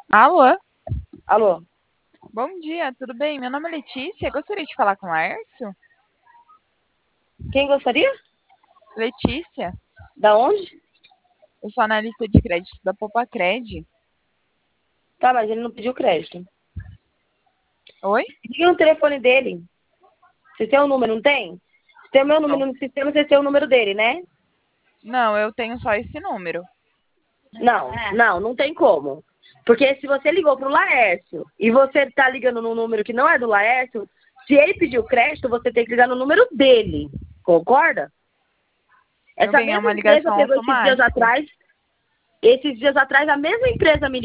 Alô, Alô, bom dia, tudo bem? Meu nome é Letícia, gostaria de falar com o Laércio? quem gostaria? Letícia, Da onde? eu sou analista de crédito da Popacred. Tá, mas ele não pediu crédito. Oi? Liga no telefone dele. Você tem o número, não tem? Se tem o meu Não, número no sistema, você tem o número dele, né? não, eu tenho só esse número. Não tem como. Porque se você ligou pro Laércio e você tá ligando num número que não é do Laércio, se ele pediu crédito, você tem que ligar no número dele. Concorda? Meu Essa bem, é mesma uma empresa ligação pegou automática. esses dias atrás, a mesma empresa me